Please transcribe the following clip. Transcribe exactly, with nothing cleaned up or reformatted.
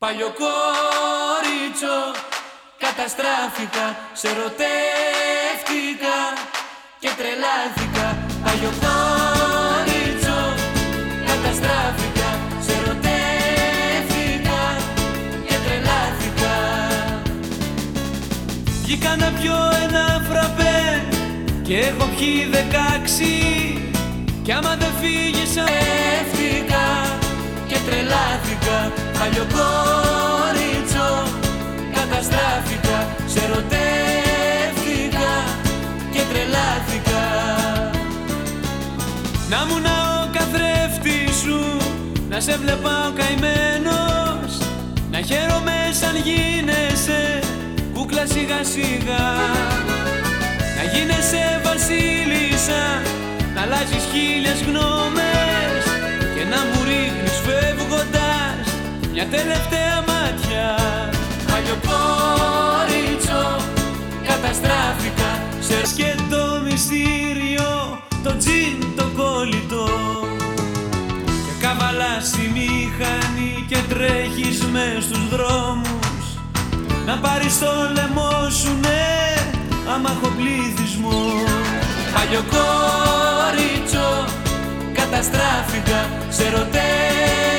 Παλιό κορίτσο, καταστράφηκα, σε ερωτεύτηκα και τρελάθηκα. Παλιό κορίτσο, καταστράφηκα, σε ερωτεύτηκα και τρελάθηκα. Βγήκα να πιω ένα φραπέ και έχω πιει δεκάξι, κι άμα δεν φύγεις εύτηκα και τρελάθηκα. Παλιό κορίτσο, καταστράφηκα, σε ερωτεύτηκα και τρελάθηκα. Να μου να ο καθρέφτης σου, να σε βλέπα ο καημένος, να χαίρομαι σαν γίνεσαι κούκλα σιγά σιγά. Να γίνεσαι βασίλισσα, να αλλάζεις χίλιες γνώμες και να μου ρίχνεις φεύγοντας μια τελευταία μάτια. Παλιό κορίτσο, καταστράφηκα, σε και το μυστήριο, το τζιν το κόλλητο, και καβαλάς τη μηχανή και τρέχεις μες στους δρόμους να πάρεις το λαιμό σου, ναι, άμα έχω πληθυσμό. Παλιό κορίτσο, καταστράφηκα, σε ερωτεύτηκα